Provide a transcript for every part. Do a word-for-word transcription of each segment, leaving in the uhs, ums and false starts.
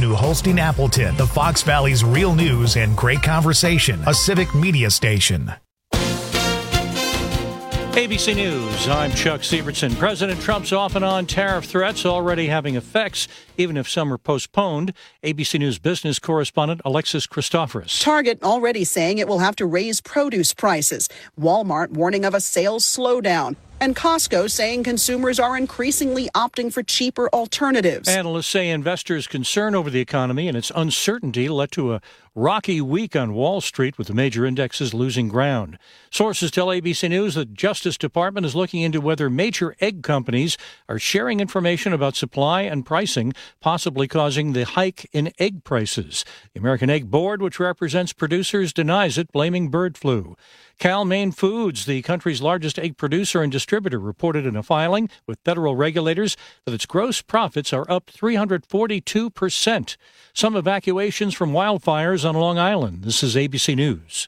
New Holstein Appleton, the Fox Valley's real news and great conversation, a civic media station. A B C News, I'm Chuck Sievertson. President Trump's off and on tariff threats already having effects, even if some are postponed. A B C News business correspondent Alexis Christoforous. Target already saying it will have to raise produce prices. Walmart warning of a sales slowdown. And Costco saying consumers are increasingly opting for cheaper alternatives. Analysts say investors' concern over the economy and its uncertainty led to a rocky week on Wall Street, with the major indexes losing ground. Sources tell A B C News that the Justice Department is looking into whether major egg companies are sharing information about supply and pricing, possibly causing the hike in egg prices. The American Egg Board, which represents producers, denies it, blaming bird flu. Cal-Maine Foods, the country's largest egg producer and distributor, reported in a filing with federal regulators that its gross profits are up three hundred forty-two percent. Some evacuations from wildfires on Long Island. This is A B C News.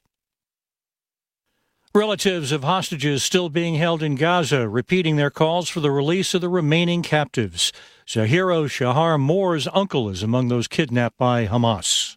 Relatives of hostages still being held in Gaza, repeating their calls for the release of the remaining captives. Zahiro Shahar Moore's uncle is among those kidnapped by Hamas.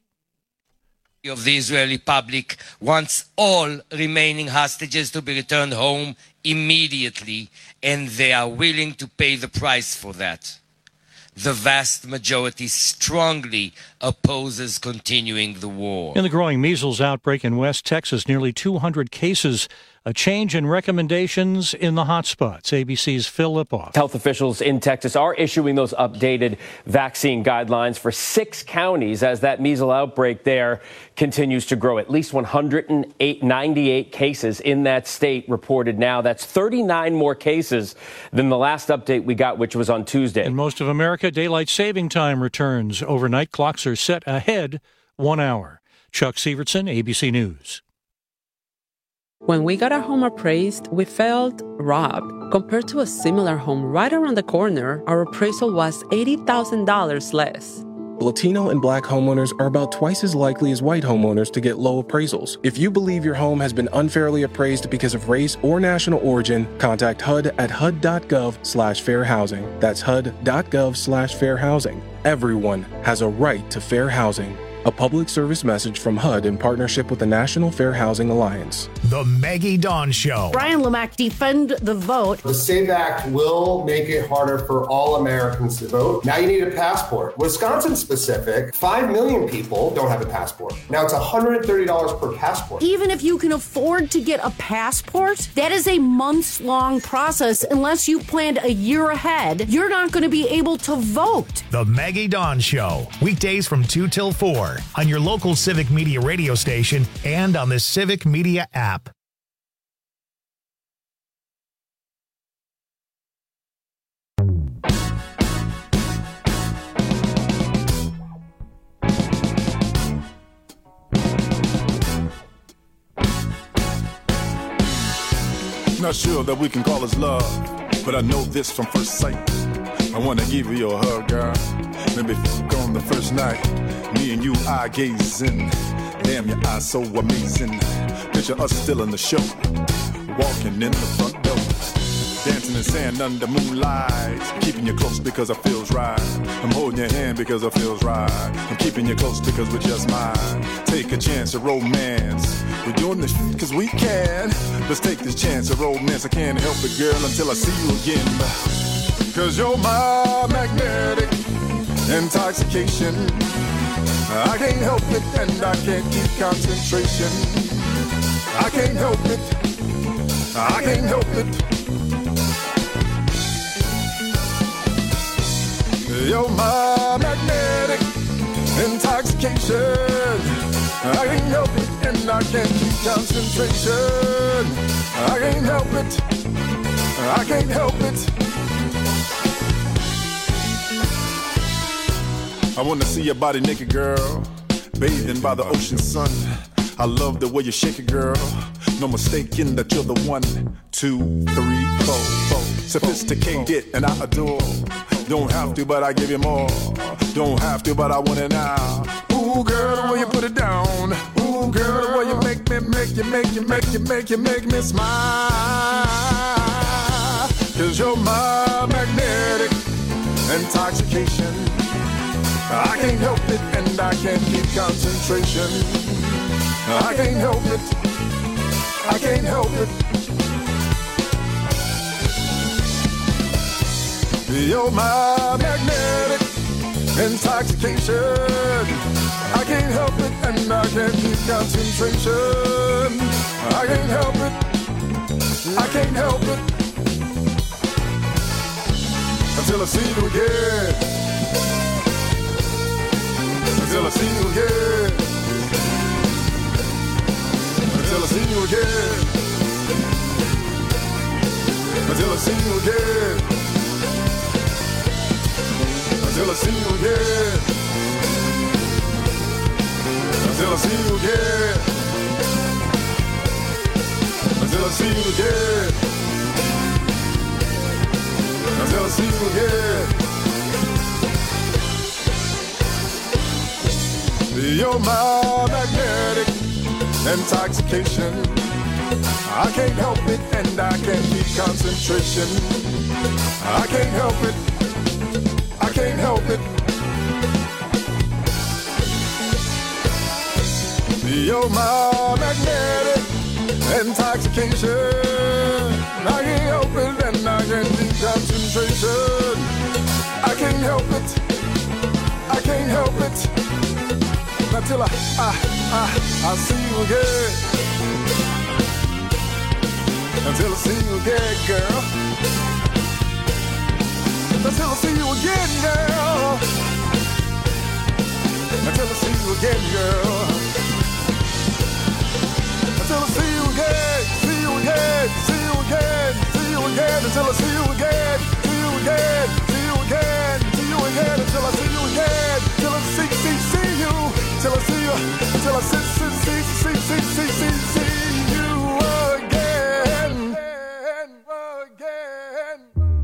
Of the Israeli public wants all remaining hostages to be returned home immediately, and they are willing to pay the price for that. The vast majority strongly opposes continuing the war. In the growing measles outbreak in West Texas, nearly two hundred cases. A change in recommendations in the hotspots. A B C's Phil Lipoff. Health officials in Texas are issuing those updated vaccine guidelines for six counties as that measles outbreak there continues to grow. At least one hundred ninety-eight cases in that state reported now. That's thirty-nine more cases than the last update we got, which was on Tuesday. In most of America, daylight saving time returns. Overnight clocks are set ahead one hour. Chuck Sievertson, A B C News. When we got our home appraised, we felt robbed. Compared to a similar home right around the corner, our appraisal was eighty thousand dollars less. Latino and Black homeowners are about twice as likely as white homeowners to get low appraisals. If you believe your home has been unfairly appraised because of race or national origin, contact H U D at H U D dot gov slash fair housing. That's H U D dot gov slash fair housing. Everyone has a right to fair housing. A public service message from H U D in partnership with the National Fair Housing Alliance. The Maggie Dawn Show. Brian Lamack, defend the vote. The SAVE Act will make it harder for all Americans to vote. Now you need a passport. Wisconsin specific, five million people don't have a passport. Now it's one hundred thirty dollars per passport. Even if you can afford to get a passport, that is a months-long process. Unless you planned a year ahead, you're not going to be able to vote. The Maggie Dawn Show. Weekdays from two till four. On your local Civic Media radio station and on the Civic Media app. Not sure that we can call this love, but I know this from first sight. I wanna give you a hug, girl. Maybe fuck on the first night. Me and you eye gazing. Damn, your eyes so amazing. Picture us still in the show, walking in the front door, dancing in sand under moonlight. Keeping you close because it feels right. I'm holding your hand because it feels right. I'm keeping you close because we're just mine. Take a chance of romance. We're doing this shit cause we can. Let's take this chance of romance. I can't help it, girl, until I see you again. Cause you're my magnetic intoxication. I can't help it and I can't keep concentration. I can't help it. I can't help it. You're my magnetic intoxication. I can't help it and I can't keep concentration. I can't help it. I can't help it. I wanna see your body naked, girl, bathing by the ocean sun. I love the way you shake it, girl. No mistaking that you're the one, two, three, four, four. Sophisticated and I adore. Don't have to, but I give you more. Don't have to, but I want it now. Ooh, girl, the way you put it down. Ooh, girl, the way you make me, make you, make you, make you, make you, make me smile. Cause you're my magnetic intoxication. I can't help it, and I can't keep concentration. I can't help it. I can't help it. You're my magnetic intoxication. I can't help it, and I can't keep concentration. I can't help it. I can't help it. Until I see you again. Until I see you again. Until I see you again. Until I see you again. Until I see you again. Until I see you again. Until I see you again. Until I see you again. You're my magnetic intoxication. I can't help it, and I can't keep concentration. I can't help it. I can't help it. You're my magnetic intoxication. I can't help it, and I can't keep concentration. I can't help it. I can't help it. Until I, I, I, I see you again. Until I see you again, girl. Until I see you again, girl. Until I see you again, girl. Until I see you again, see you again, see you again, see you again. Until I see you again, see you again, see you again, see you again. Until I see you again, till I see, see, see you. Till I see you, till I see, see, see, see, see, see, see, see you again, again.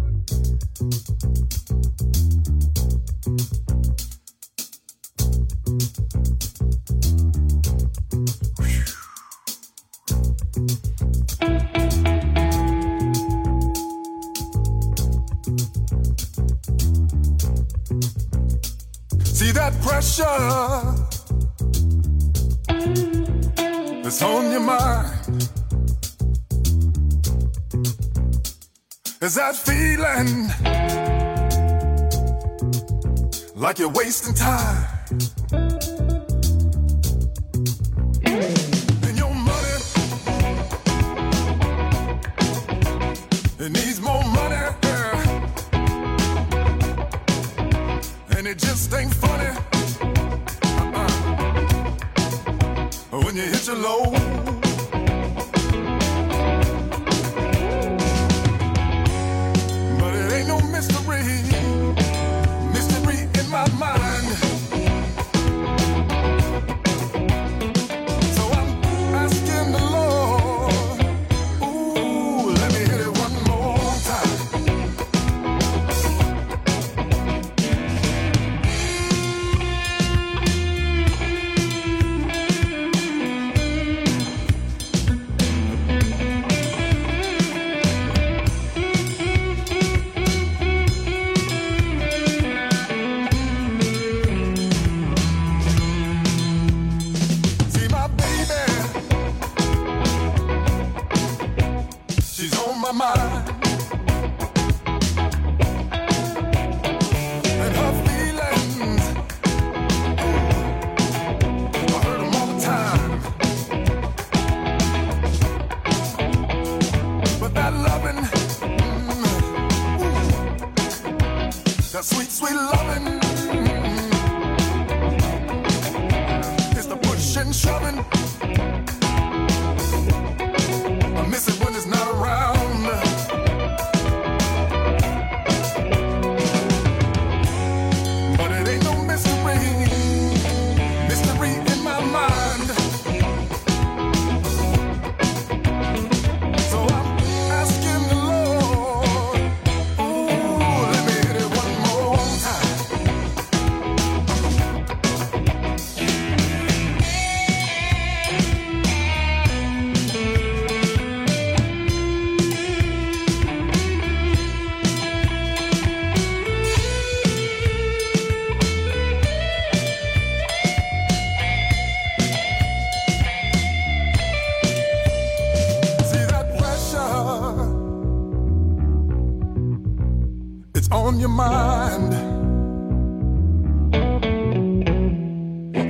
See that pressure that's on your mind? Is that feeling like you're wasting time? And your money, it needs more money, and it just ain't funny. When you hit your low, but it ain't no mystery, mystery in my mind. So I'm asking the Lord, ooh, let me hit it one more time.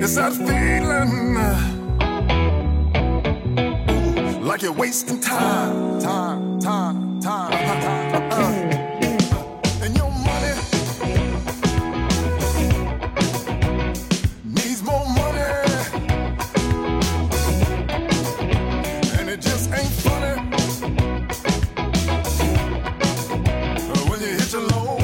It's that feeling ooh, like you're wasting time, time, time, time, time. Uh. And your money needs more money, and it just ain't funny when you hit your low.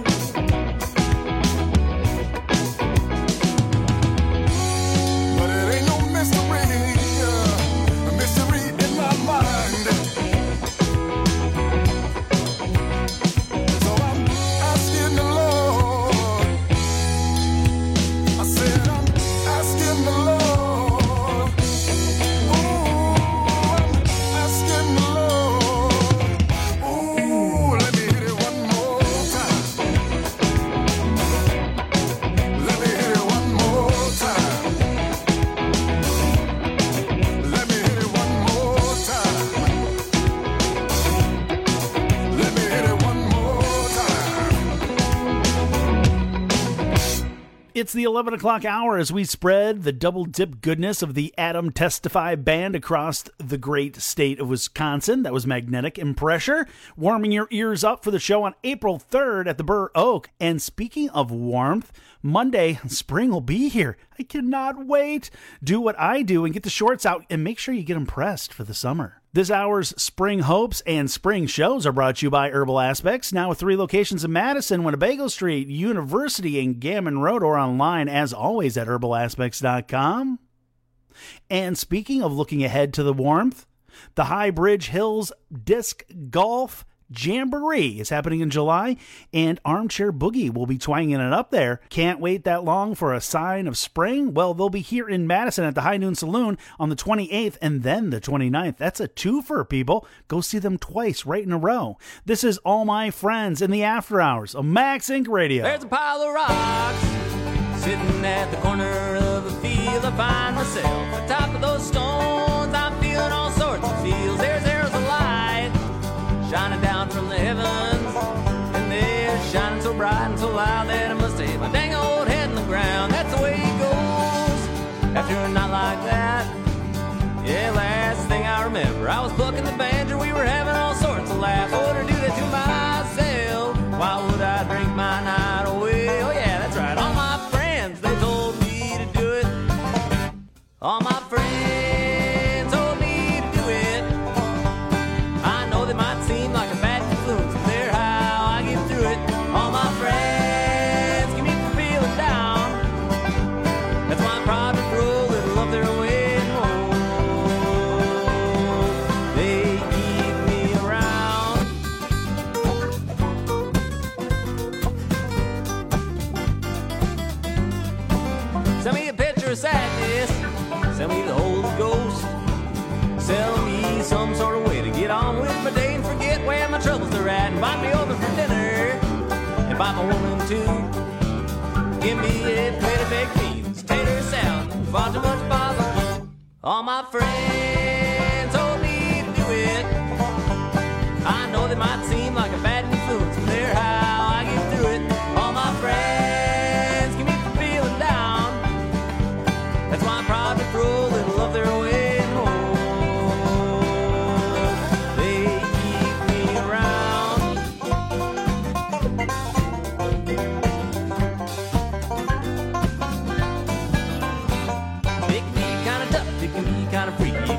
It's the eleven o'clock hour as we spread the double dip goodness of the Adam Testify Band across the great state of Wisconsin. That was Magnetic Impressure, warming your ears up for the show on April third at the Burr Oak. And speaking of warmth, Monday, spring will be here. I cannot wait. Do what I do and get the shorts out and make sure you get them pressed for the summer. This hour's Spring Hopes and Spring Shows are brought to you by Herbal Aspects, now with three locations in Madison, Winnebago Street, University, and Gammon Road, or online, as always, at herbal aspects dot com. And speaking of looking ahead to the warmth, the High Bridge Hills Disc Golf Jamboree is happening in July, and Armchair Boogie will be twanging it up there. Can't wait that long for a sign of spring? Well, they'll be here in Madison at the High Noon Saloon on the twenty-eighth and then the twenty-ninth. That's a twofer, people. Go see them twice right in a row. This is All My Friends in the After Hours of Max Inc Radio. There's a pile of rocks sitting at the corner of a field. I find myself atop of those stones. I'm feeling all sorts of feels. There's, there's a light shining down from the heavens, and they're shining so bright and so loud that I must have my dang old head in the ground. That's the way it goes after a night like that. Yeah, last thing I remember, I was plucking the banjo, we were having all sorts of laughs. I wouldn't do that to myself. Why would I drink my night away? Oh yeah, that's right, all my friends, they told me to do it. All my friends told me to do it. I know they might seem like a bad influence, but they're how I get through it. All my friends keep me from feeling down. That's why I'm proud to throw a little of their way home. They keep me around. Send me a picture of sadness. Send me the Holy Ghost. Sell me some sort of way to get on with my day and forget where my troubles are at. Invite me over for dinner. Invite my woman too. Give me a plate of baked beans, tater salad, and far too much barbecue. All my friends told me to do it. I know they might seem like a bad influence, but they're how I get through it. All my friends keep me from feeling down. That's why I'm proud to throw a little of their way home. They keep me around. They can be kind of tough, they can be kind of freaky.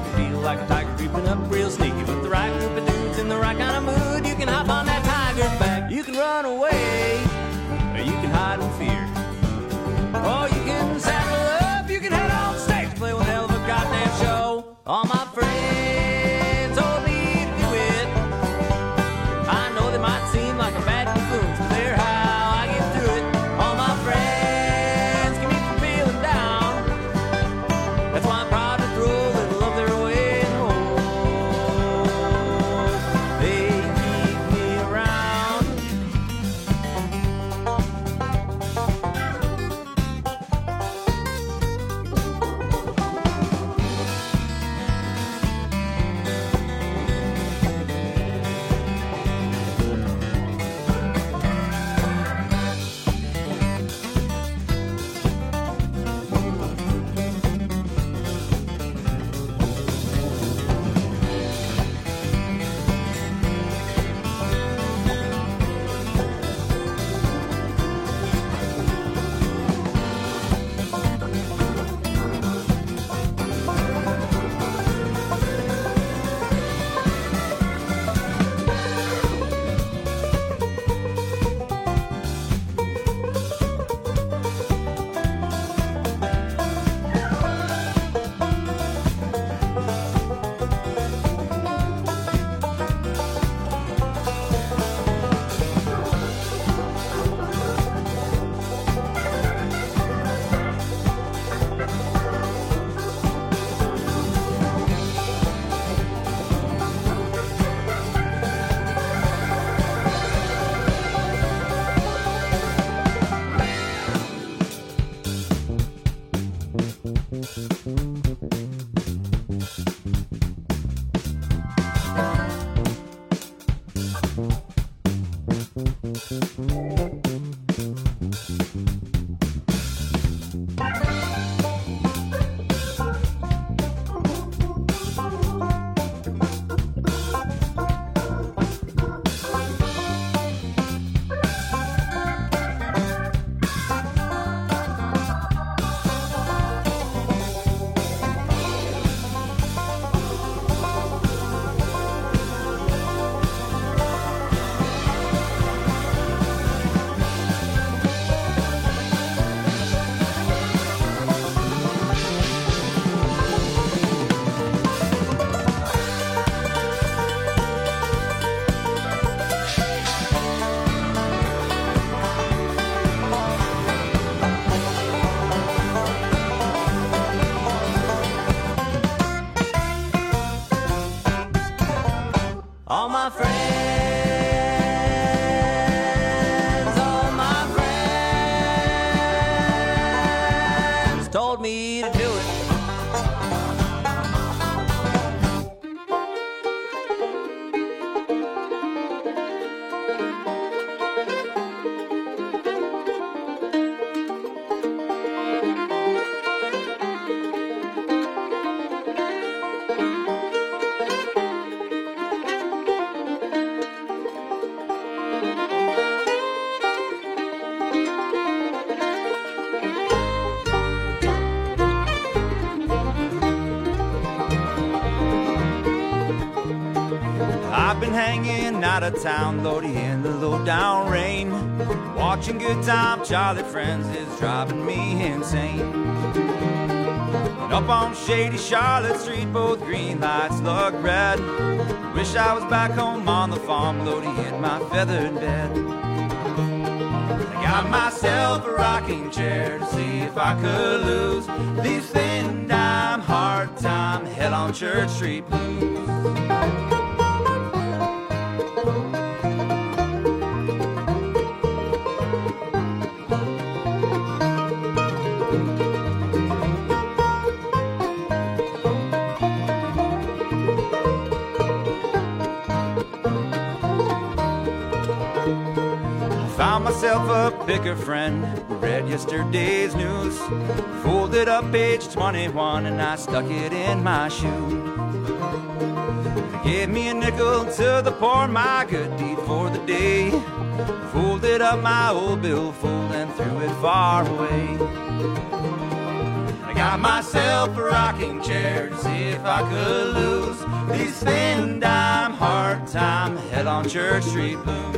told me to do it. I've been hanging out of town, Lordy, in the low-down rain. Watching Good Time Charlie Friends is driving me insane. And up on shady Charlotte Street, both green lights look red. Wish I was back home on the farm, Lordy, in my feathered bed. I got myself a rocking chair to see if I could lose these thin dime, hard time, hell on Church Street blues. Found myself a picker friend who read yesterday's news, folded up page twenty-one and I stuck it in my shoe. They gave me a nickel to the poor, my good deed for the day. Folded up my old billfold and threw it far away. I got myself a rocking chair to see if I could lose these thin dime, hard time, hell on Church Street blues.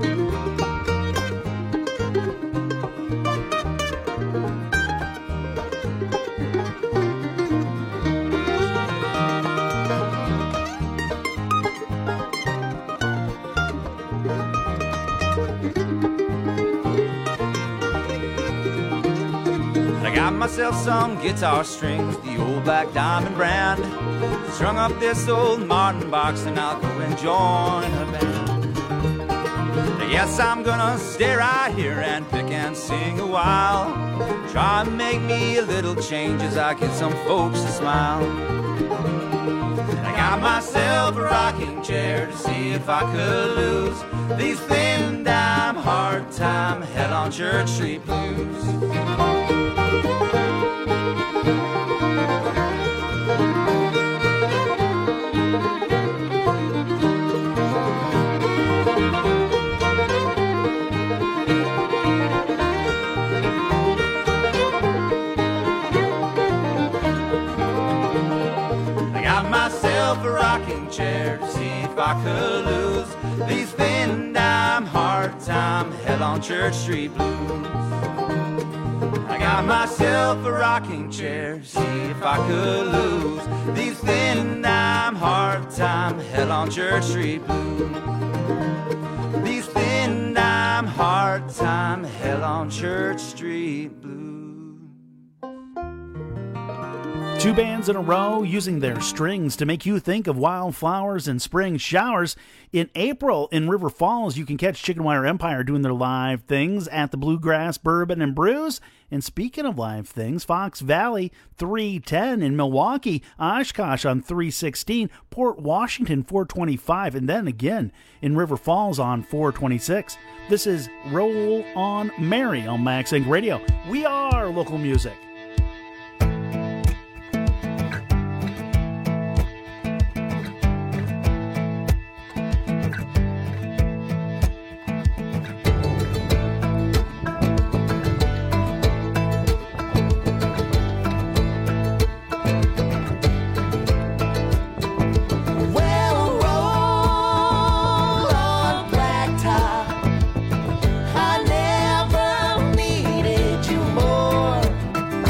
I got myself some guitar strings, the old Black Diamond brand. Strung up this old Martin box and I'll go and join a band. Yes, I'm gonna stay right here and pick and sing a while. Try and make me a little change as I get some folks to smile. I got myself a rocking chair to see if I could lose these thin dime, hard time, hell on Church Street blues. A rocking chair to see if I could lose these thin dime, hard time, hell on Church Street blues. I got myself a rocking chair to see if I could lose these thin dime, hard time, hell on Church Street blues. These thin dime, hard time, hell on Church Street blues. Two bands in a row using their strings to make you think of wildflowers and spring showers. In April in River Falls, you can catch Chicken Wire Empire doing their live things at the Bluegrass Bourbon and Brews. And speaking of live things, Fox Valley three ten in Milwaukee, Oshkosh on three sixteen, Port Washington four twenty-five, and then again in River Falls on four twenty-six. This is Roll On Mary on Max Inc Radio. We are local music. I never needed you more.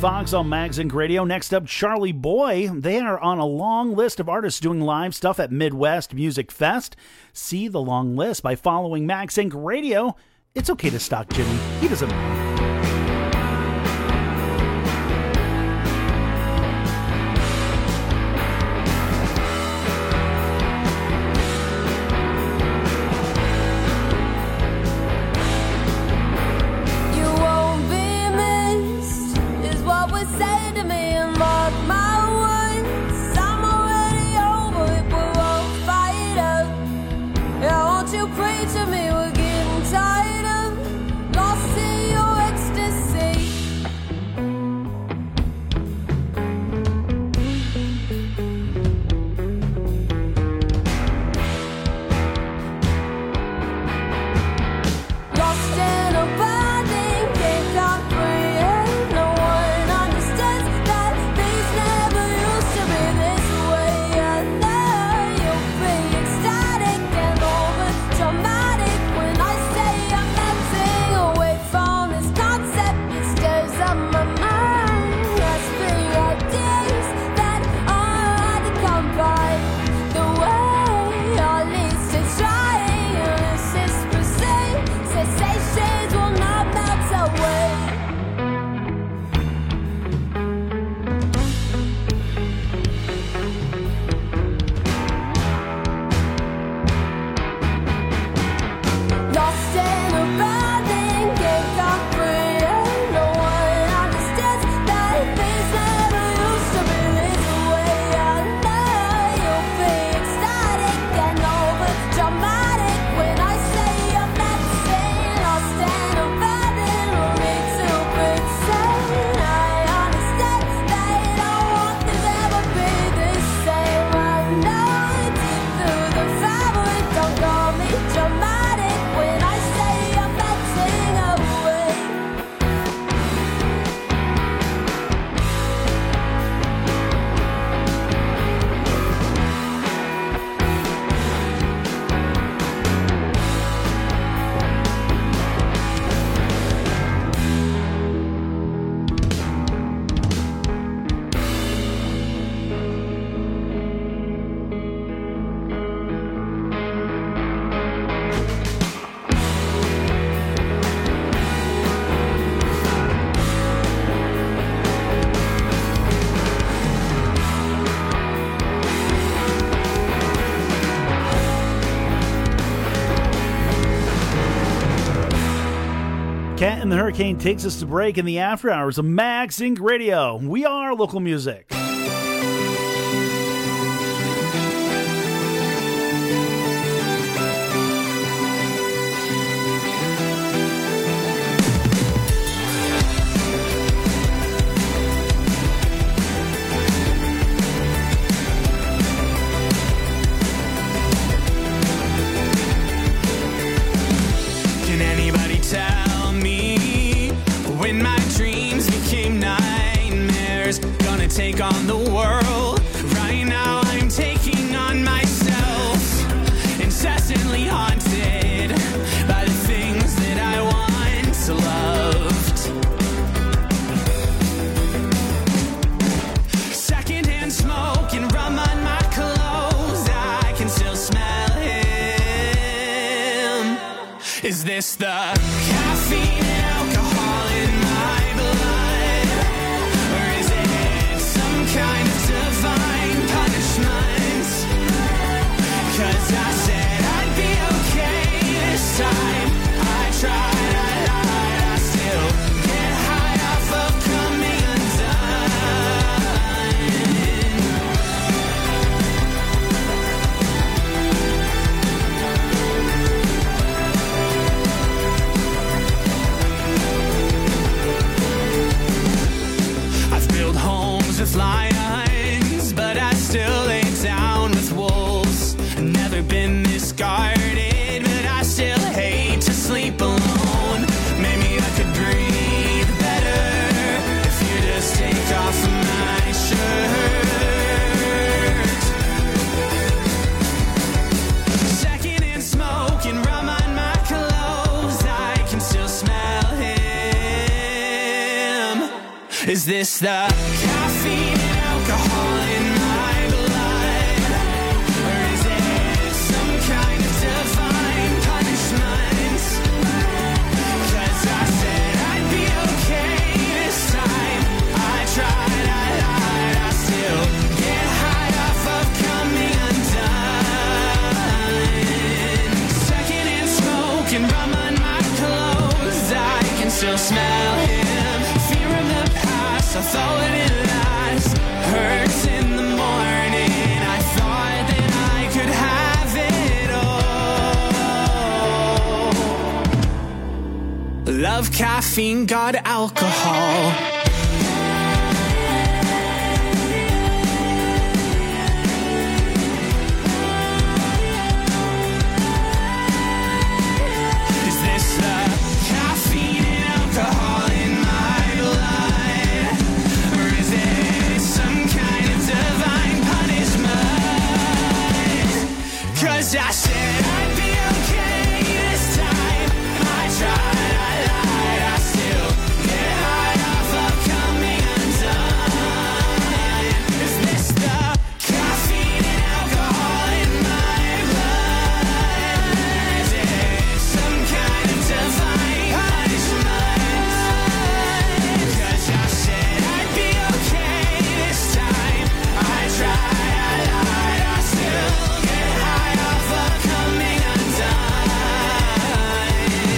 Fox on MagZinc Radio. Next up, Charlie Boy. They are on a long list of artists doing live stuff at Midwest Music Fest. See the long list by following MagZinc Radio. It's okay to stalk Jimmy. He doesn't mind. Cat and the Hurricane takes us to break in the after hours of MagZinc Radio. We are local music. Take on the world. Right now I'm taking on myself, incessantly haunted by the things that I once loved. Secondhand smoke and rum on my clothes, I can still smell him. Is this the caffeine and alcohol in my blood? Kind of divine punishment, 'cause I said I'd be okay this time. I tried, I lied, I still get high off of coming undone. I've built homes with lions, but I still lay down with wolves. I've never been this guarded, but I still hate to sleep alone. Maybe I could breathe better if you just take off my shirt. Secondhand smoke and rum on my clothes, I can still smell him. Is Is this the caffeine and alcohol in my blood? Or is it some kind of divine punishment? 'Cause I said I'd be okay this time. I tried, I lied, I still get high off of coming undone. Secondhand smoke and rum on my clothes, I can still smell him. Fear of the past, I thought it would last. Hurts in the morning, I thought that I could have it all. Love, caffeine, God, alcohol. Is this the caffeine and alcohol in my blood? Or is it some kind of divine punishment? 'Cause I said I'd be okay this time. I tried, I lied, I still get high off of coming undone. Is this the caffeine and alcohol in my blood? Is it some kind of divine punishment? 'Cause I said I'd be okay this time. I tried, I lied, I still get high off of coming undone.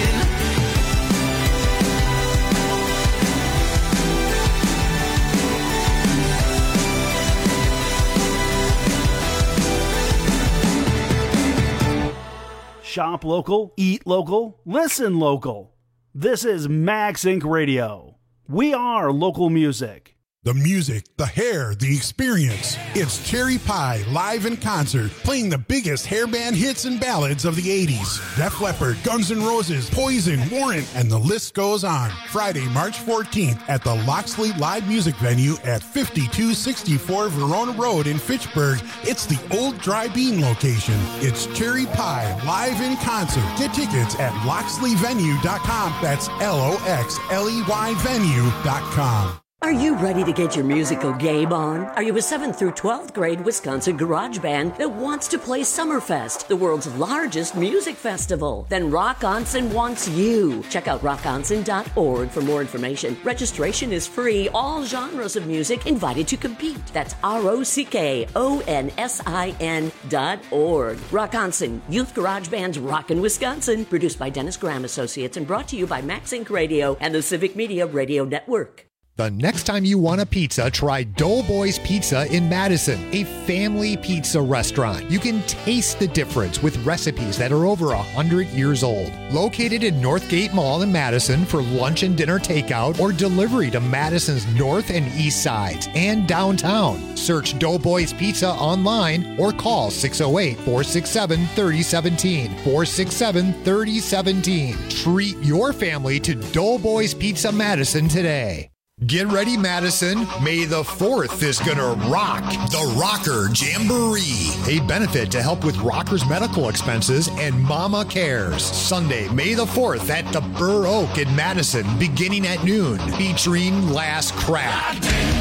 Shop local, eat local, listen local. This is Max Inc Radio. We are local music. The music, the hair, the experience. It's Cherry Pie live in concert, playing the biggest hairband hits and ballads of the eighties. Def Leppard, Guns N' Roses, Poison, Warrant, and the list goes on. Friday, March fourteenth at the Loxley Live Music Venue at fifty-two sixty-four Verona Road in Fitchburg. It's the old Dry Bean location. It's Cherry Pie live in concert. Get tickets at loxley venue dot com. That's L O X L E Y venue dot com. Are you ready to get your musical game on? Are you a seventh through twelfth grade Wisconsin garage band that wants to play Summerfest, the world's largest music festival? Then Rock Onsen wants you. Check out rock onsen dot org for more information. Registration is free. All genres of music invited to compete. That's R O C K O N S I N dot org. Rock Onsen, Youth Garage Band's Rockin' Wisconsin. Produced by Dennis Graham Associates and brought to you by Max Inc Radio and the Civic Media Radio Network. The next time you want a pizza, try Doughboys Pizza in Madison, a family pizza restaurant. You can taste the difference with recipes that are over one hundred years old. Located in Northgate Mall in Madison for lunch and dinner takeout or delivery to Madison's north and east sides and downtown. Search Doughboys Pizza online or call six oh eight, four six seven, three oh one seven, four six seven, three oh one seven. Treat your family to Doughboys Pizza Madison today. Get ready, Madison. May the fourth is gonna rock. The Rocker Jamboree, a benefit to help with rockers' medical expenses and Mama Cares. Sunday, May the fourth at the Burr Oak in Madison, beginning at noon, featuring Last Crack,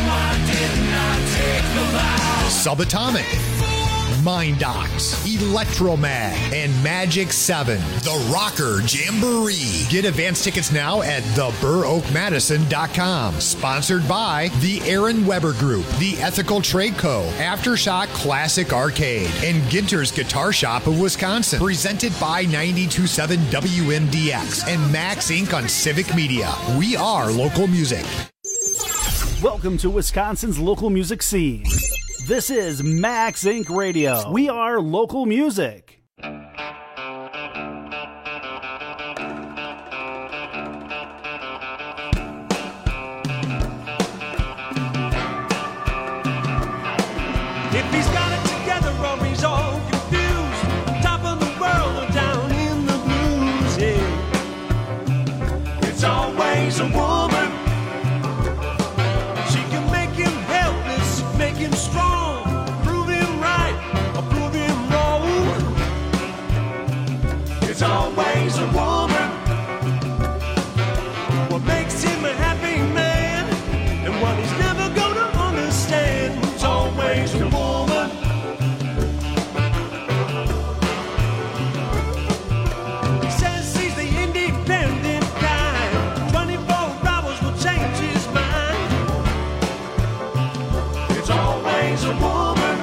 Subatomic, Mindox, Electromag, and Magic seven. The Rocker Jamboree. Get advance tickets now at the burr oak madison dot com. Sponsored by the Aaron Weber Group, the Ethical Trade Co., Aftershock Classic Arcade, and Ginter's Guitar Shop of Wisconsin. Presented by ninety-two point seven W M D X and Max Incorporated on Civic Media. We are local music. Welcome to Wisconsin's local music scene. This is Max Incorporated Radio. We are local music. If he's got it together or he's all confused, top of the world or down in the blues, yeah. It's always a woman. She can make him helpless, make him strong, prove him right or prove him wrong. always a woman.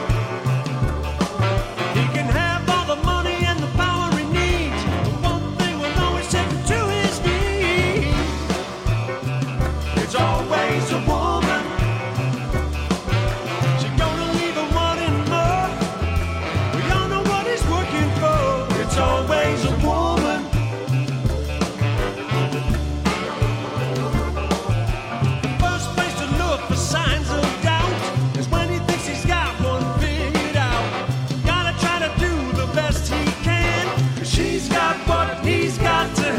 He can have all the money and the power he needs, but one thing will always take him to his knees. It's always a woman. She's gonna leave him wanting more. We all know what he's working for. It's always a woman. The first place to look for signs of doubt is when he thinks he's got one figured out. Gotta try to do the best he can, 'cause she's got what he's got to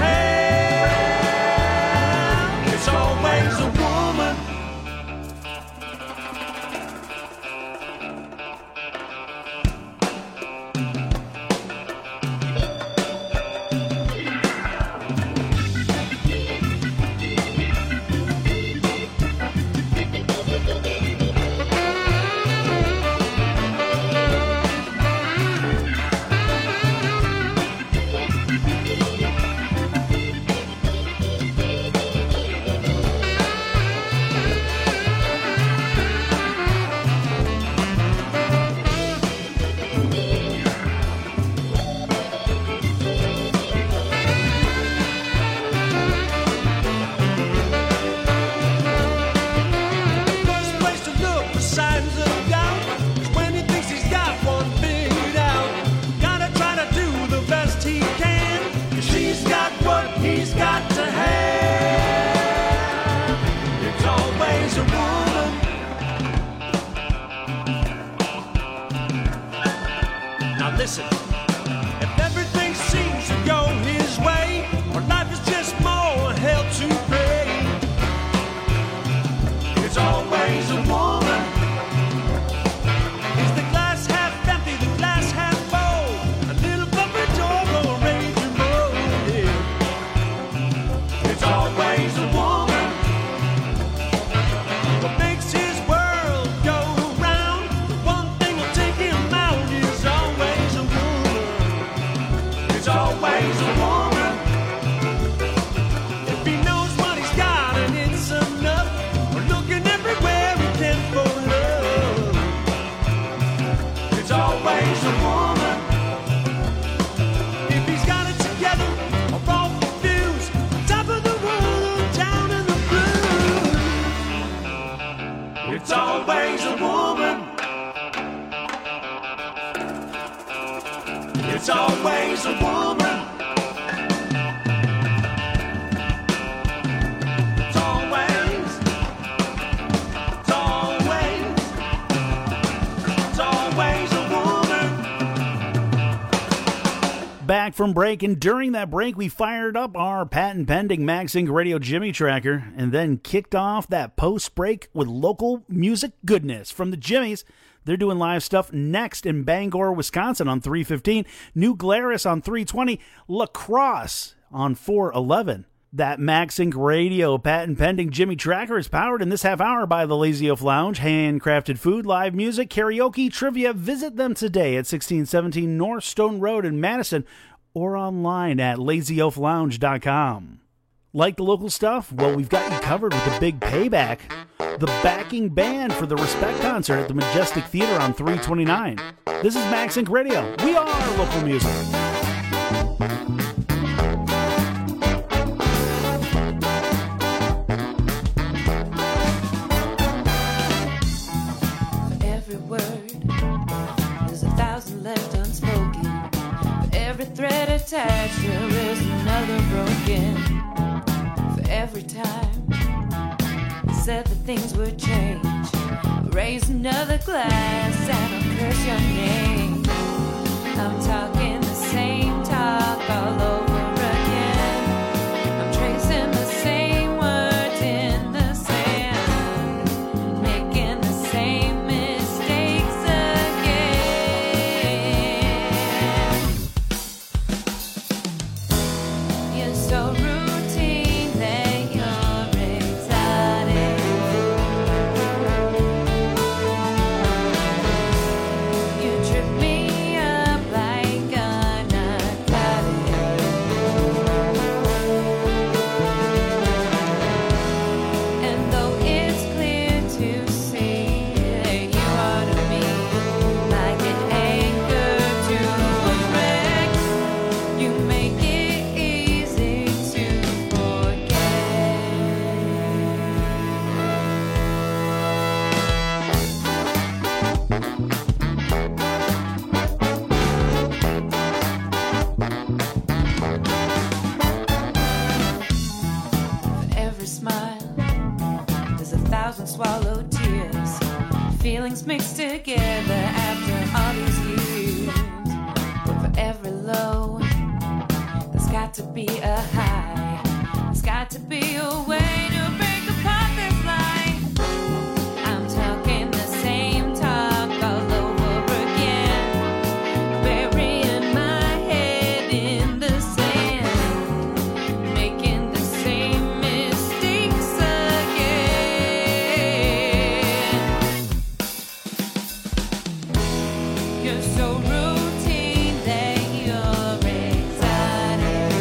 have. It's always a woman. First place to look for signs of doubt is when he thinks he's got one figured out. Gotta try to do the best he can, 'cause she's got what he's got to have. It's always a woman. Now listen, if everything seems to go his way, or life is just more hell to pay, it's always a woman. Is the glass half empty, the glass half full? A little puppy dog or a raging bull? Yeah. It's always a woman. What makes his world go round? The one thing will take him out is always a woman. It's always a woman. If he knows what he's got and it's enough, we're looking everywhere he can for love. It's always a woman. If he's got it together or all confused, top of the world or down in the blues, it's always a woman. It's always a woman. It's always, it's always, it's always a woman. Back from break, and during that break, we fired up our patent pending MagSync Radio Jimmy Tracker and then kicked off that post break with local music goodness from the Jimmys. They're doing live stuff next in Bangor, Wisconsin on three fifteen, New Glarus on three twenty, La Crosse on four eleven. That MagSync Radio patent pending Jimmy Tracker is powered in this half hour by the Lazy Oaf Lounge, handcrafted food, live music, karaoke, trivia. Visit them today at sixteen seventeen North Stone Road in Madison or online at lazy oaf lounge dot com. Like the local stuff? Well, we've got you covered with the big payback. The backing band for the Respect concert at the Majestic Theater on three twenty-nine. This is MagSync Radio. We are local music. Every word, there's a thousand left unspoken. For every thread attached, there is another broken. For every time you said that things would change, raise another glass and I'll curse your name. I'm talking the same talk all over again. I'm tracing the same words in the sand, making the same mistakes again. You're so routine that you're exotic. You trip me up like a feelings mixed together after all these years. For every low, there's got to be a high. There's got to be a way to break apart this lie. I'm talking the same talk all over again, burying my head in the sand, making the same mistakes again. You're so routine that you're exotic.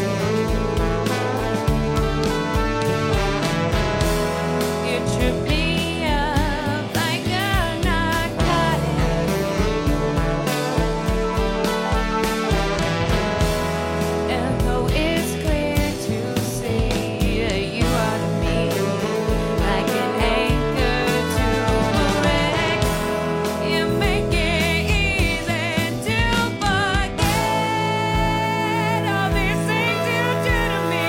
You trip me up like a narcotic. And though it's clear to see you are to me like an anchor to a wreck, you make it easy to forget all these things you do to me.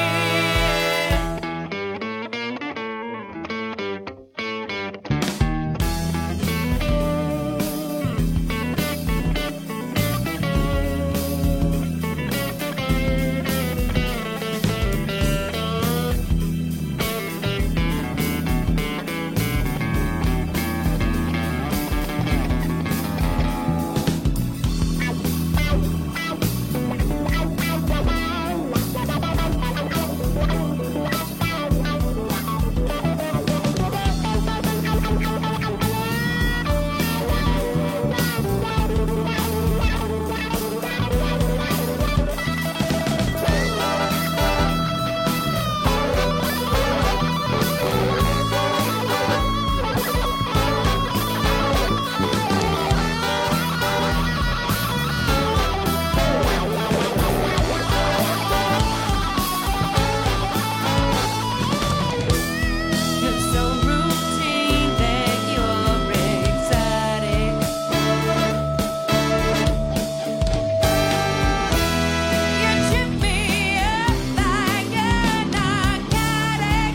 You're so routine that you're exotic. You trip me up like a narcotic.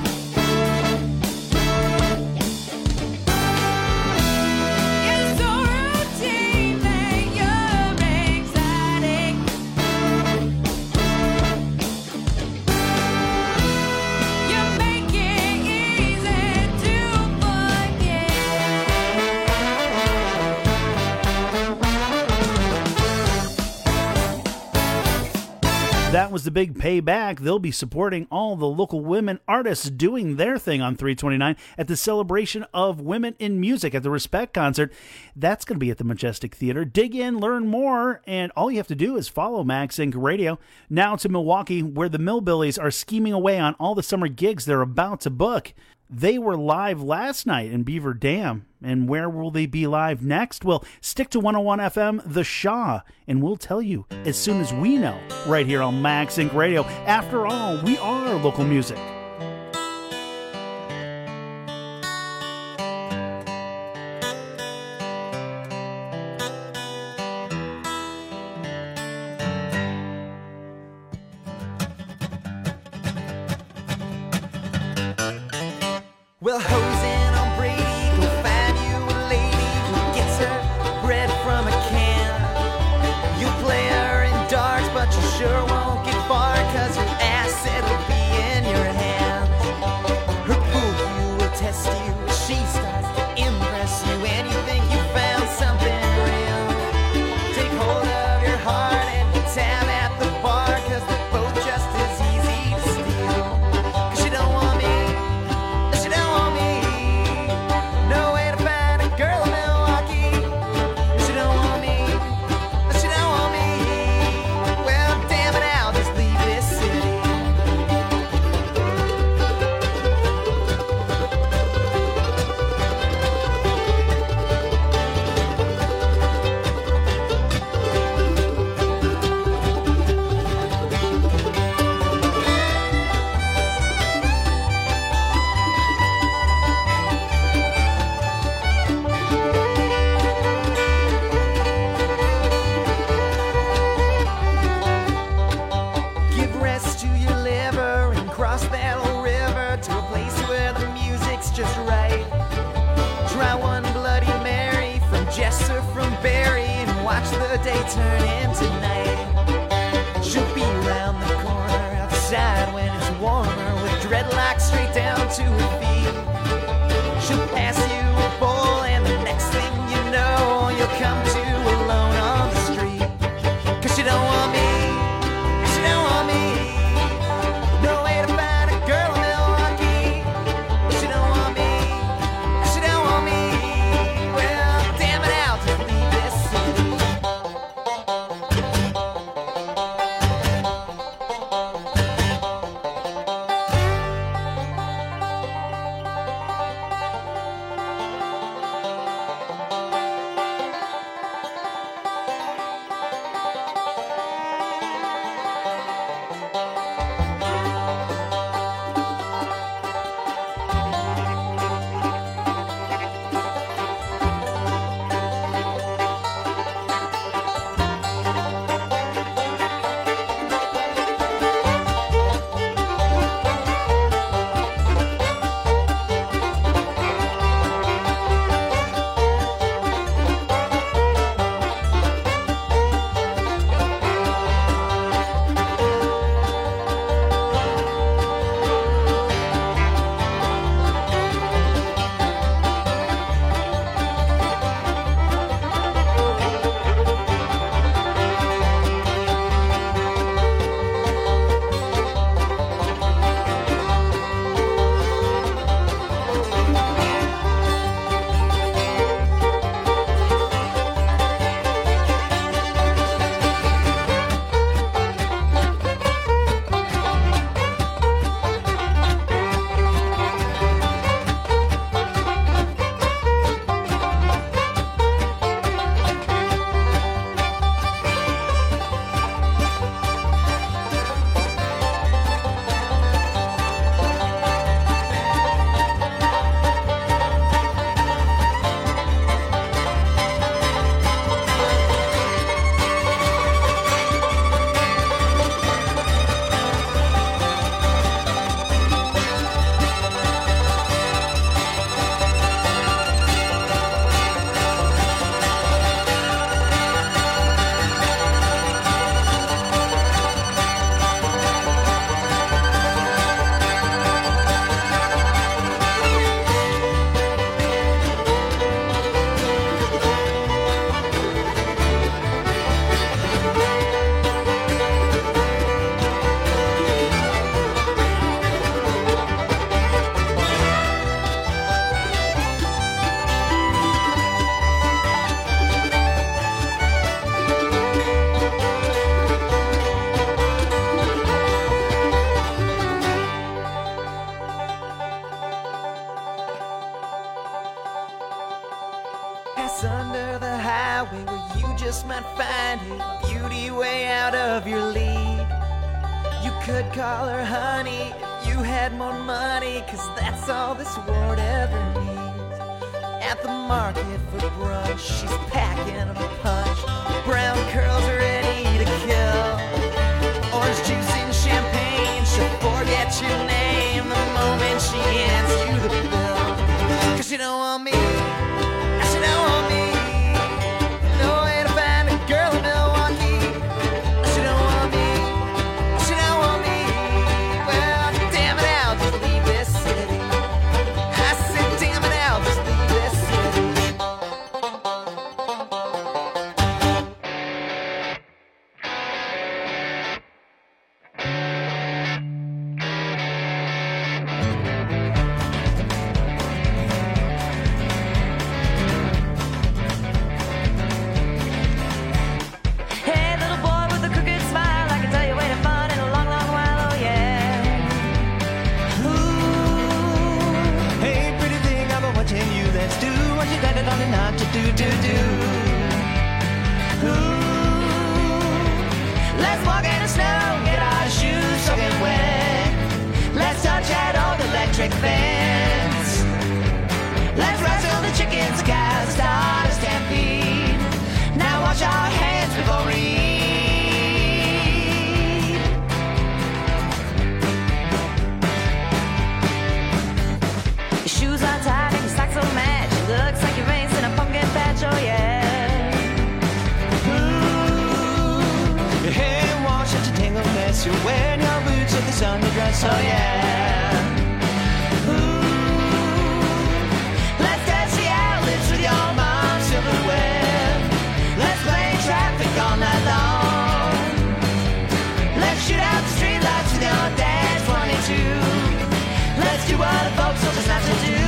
You're so routine that you're exotic. You make it easy to forget. That was the big payback. They'll be supporting all the local women artists doing their thing on three twenty-nine at the celebration of women in music at the Respect concert. That's going to be at the Majestic Theater. Dig in, learn more, and all you have to do is follow Max Inc Radio. Now to Milwaukee, where the Millbillies are scheming away on all the summer gigs they're about to book. They were live last night in Beaver Dam. And where will they be live next? Well, stick to one oh one F M, The Shaw, and we'll tell you as soon as we know, right here on Max Inc Radio. After all, we are local music. Well, hosing on Brady, go find you a lady who gets her bread from a can. You play her in darts, but you sure won't get far, cause your asset will be in your hands. Her pool you will test you, she starts to impress you, and you think you found something real. Take hold of your heart and tap at the bar, cause they're both just as easy to steal. Cause you don't want me, she don't want me. Jester from Barry and watch the day turn into night. She'll be around the corner outside when it's warmer with dreadlocks straight down to her feet. She'll pass you a bowl and the next thing you know you'll come to alone on the street. Cause she don't want me, she don't want me. No way to find a girl in Milwaukee. She don't want me, she don't want me. Well, damn it, I'll just leave this city. Pass under the highway where you just might find a beauty way out of your league. You could call her honey if you had more money, cause that's all this world ever needs. At the market for brunch, she's packing a punch. Brown curls are ready to kill. Orange juice and champagne, she'll forget your name the moment she hands you the bill. Cause she don't want me, she don't want me. No way to find a girl in Milwaukee. She don't want me, she don't want me. Well, damn it, I'll just leave this city. I said, damn it, I'll just leave this city. you're wearing your boots with this underdress, oh yeah. Let's dance the outlets with your mom's silverware. Let's play traffic all night long. Let's shoot out the streetlights with your dad's twenty-two. Let's do what the folks told us not to do.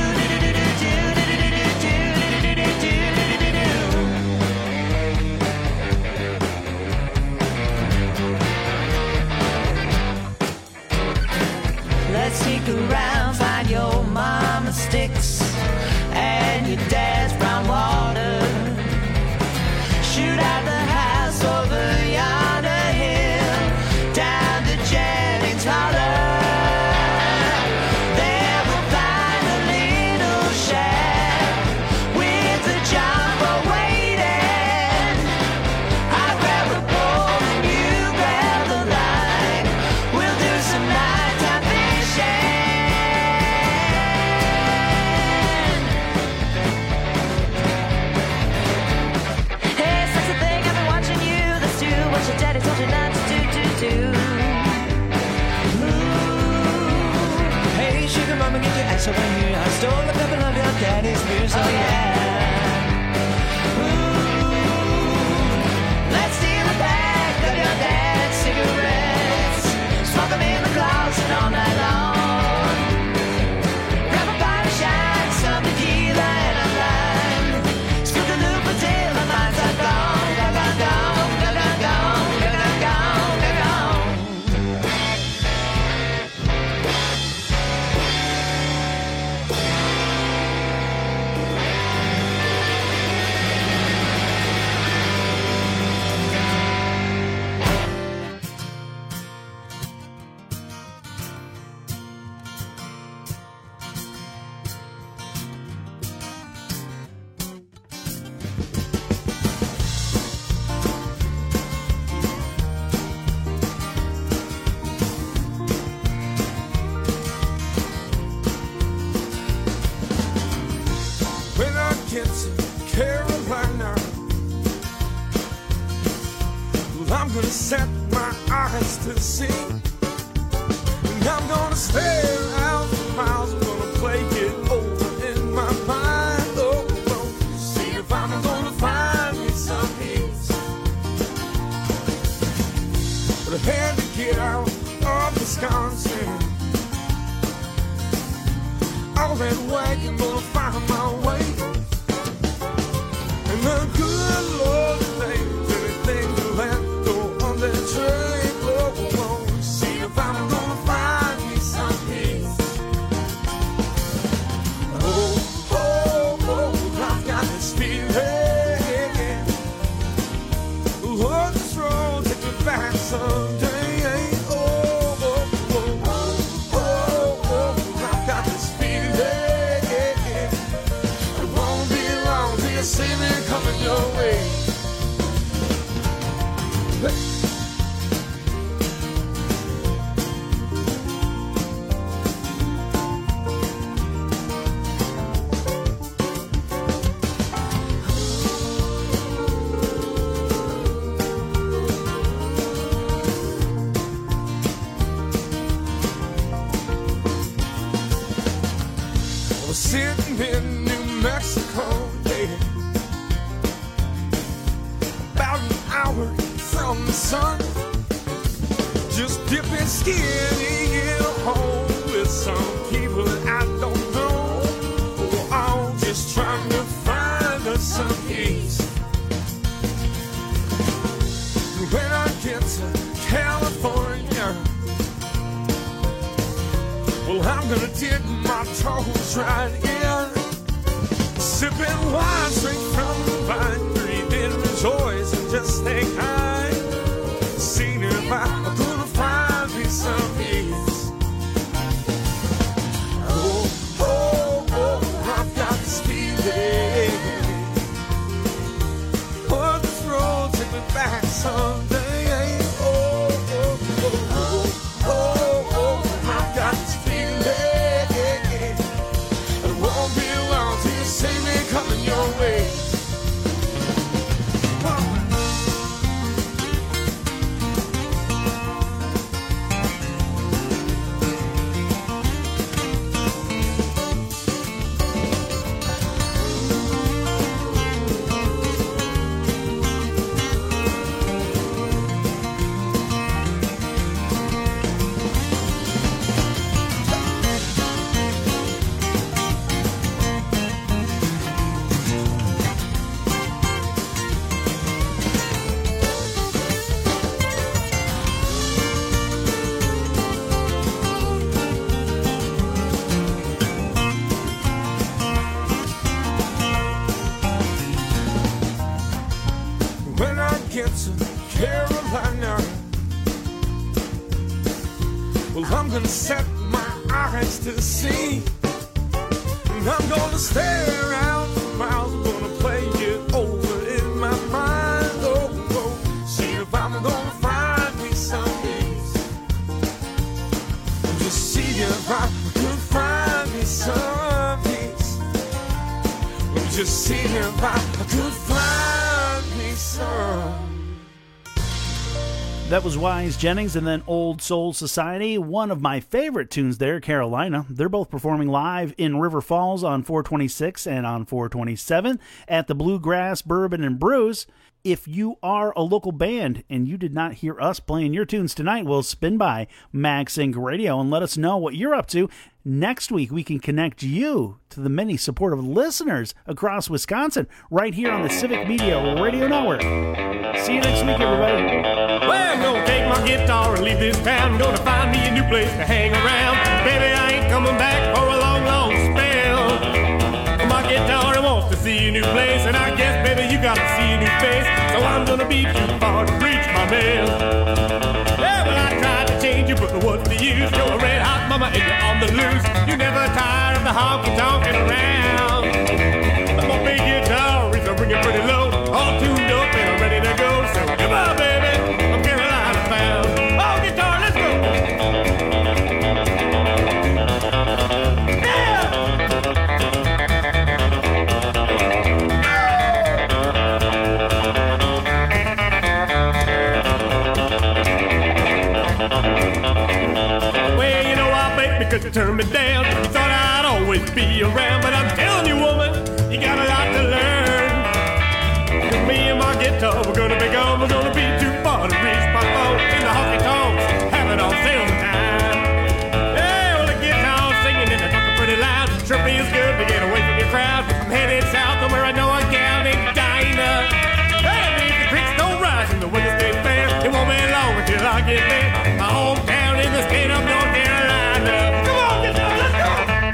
Let's sneak around, find your mama's sticks and your dad's brown water. Shoot out the house over yonder hill, down to Jennings Holler. There we'll find a little shack with a jumbo waiting. I'll grab a pole and you grab the line. We'll do some nighttime fishing. Hey, sexy thing, I've been watching you. Let's do what your daddy told you not to do, do, do. Ooh. Hey, sugar mama, get your ass over here. I stole a couple of your daddy's beers, oh yeah. Ooh. Let's steal a pack of your dad's cigarettes. Smoke them in the closet all night long. Grab a pint of shine, some tequila and a lime. Scoop the loop until my mind's all gone. Gone, gone, gone, gone, gone, gone, gone, gone, gone, gone. When I get to Carolina, well, I'm gonna set my eyes to sea. And I'm gonna stare out for miles. I'm gonna play it over in my mind. Oh, oh, see if I'm gonna find me some peace. But I had to get out of Wisconsin. All that wagon gonna find my way. And the good Lord knows everything to let go on that train. Oh, oh, see if I'm gonna find me some peace. Oh, oh, oh, I've got this feeling. Oh, this road take me back someday. Oh, oh, oh, oh, oh, oh, I've got this feeling. It won't be long till you see me coming your way. I was sitting in New Mexico, yeah, about an hour from the sun, just dipping skinny in a hole with some people that I don't know. We're all just trying to find us some peace. When I get to California, well, I'm gonna dip my toes right in, sipping wine straight from the vine, breathing rejoice and just stay kind. Seeing if I'm gonna find me some peace. Oh, oh, oh, I've got this feeling. Oh, this road take me back someday. Oh, oh, oh, oh, oh, oh, I've got this feeling. It won't be long till you see me coming your way. Oh. to Carolina. Well, I'm gonna set my eyes to the sea, and I'm gonna stare out for miles. I'm gonna play it over in my mind. Oh, oh. See if I'm gonna find me some peace. Just see if I could find me some peace. Just see if I could find me some. That was Wise Jennings and then Old Soul Society. One of my favorite tunes there, Carolina. They're both performing live in River Falls on four twenty-six and on four twenty-seven at the Bluegrass Bourbon and Brews. If you are a local band and you did not hear us playing your tunes tonight, we'll spin by MagSync Radio and let us know what you're up to. Next week, we can connect you to the many supportive listeners across Wisconsin right here on the Civic Media Radio Network. See you next week, everybody. Well, I'm gonna take my guitar and leave this town. Gonna find me a new place to hang around. Baby, I ain't coming back for a long, long spell. My guitar wants to see a new place, and I guess, baby, you gotta see a new face. So I'm gonna be too far to reach my mail. Yeah, well, I tried to change you, but what's the use? You're a red hot mama and you're on the loose. You never tired of the honky tonkin' around. My big guitar is a ringing pretty low, all tuned up and ready to go. So come on, baby, I'm Carolina bound. Oh, guitar, let's go. Well, you know I baked because you turned me down. You thought I'd always be around, but I'm telling you, woman, you got a lot to learn. And me and my guitar, we're gonna be gone. We're gonna be too far to reach my phone in the honky tonks. Have it on sale time. Yeah, well, the guitar singing and the talking pretty loud. Sure feels good to get away from your crowd. I'm headed south somewhere I know a gal named Dinah. Hey, if the creeks don't rise and the weather stays fair, it won't be long until I get there. My hometown in the state of North Carolina. Come on, guitar, let's go.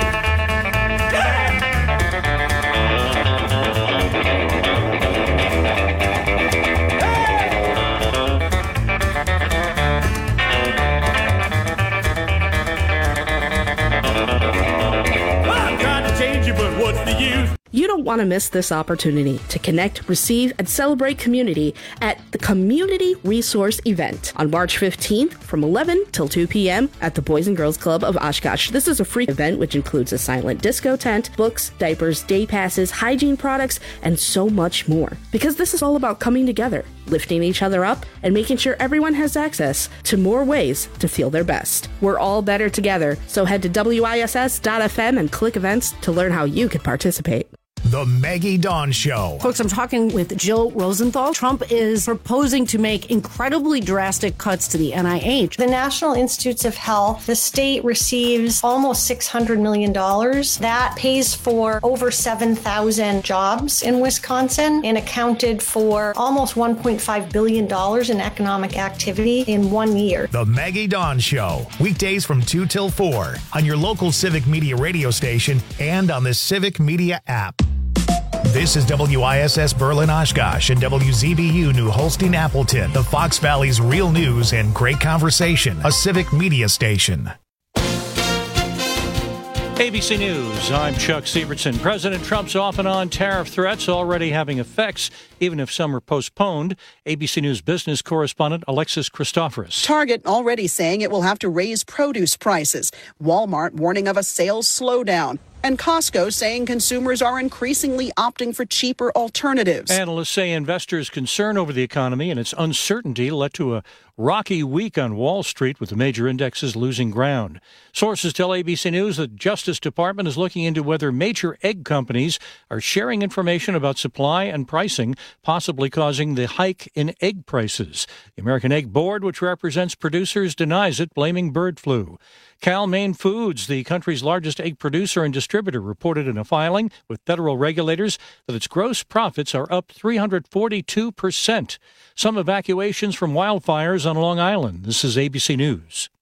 I'm trying to change you, but what's the use? You don't want to miss this opportunity to connect, receive, and celebrate community at the Community Resource Event on March fifteenth from eleven till two p.m. at the Boys and Girls Club of Oshkosh. This is a free event which includes a silent disco tent, books, diapers, day passes, hygiene products, and so much more. Because this is all about coming together, lifting each other up, and making sure everyone has access to more ways to feel their best. We're all better together, so head to W I S S dot F M and click events to learn how you can participate. The Maggie Dawn Show. Folks, I'm talking with Jill Rosenthal. Trump is proposing to make incredibly drastic cuts to the N I H. The National Institutes of Health, the state receives almost six hundred million dollars. That pays for over seven thousand jobs in Wisconsin and accounted for almost one point five billion dollars in economic activity in one year. The Maggie Dawn Show. Weekdays from two till four on your local Civic Media radio station and on the Civic Media app. This is W I S S Berlin Oshkosh and W Z B U New Holstein Appleton, the Fox Valley's real news and great conversation, a Civic Media station. A B C News, I'm Chuck Sievertson. President Trump's off and on tariff threats already having effects, even if some are postponed. A B C News business correspondent Alexis Christoforous. Target already saying it will have to raise produce prices. Walmart warning of a sales slowdown. And Costco saying consumers are increasingly opting for cheaper alternatives. Analysts say investors' concern over the economy and its uncertainty led to a rocky week on Wall Street, with the major indexes losing ground. Sources tell A B C News that the Justice Department is looking into whether major egg companies are sharing information about supply and pricing, possibly causing the hike in egg prices. The American Egg Board, which represents producers, denies it, blaming bird flu. Cal-Maine Foods, the country's largest egg producer and distributor, reported in a filing with federal regulators that its gross profits are up three hundred forty-two percent. Some evacuations from wildfires on Long Island. This is A B C News.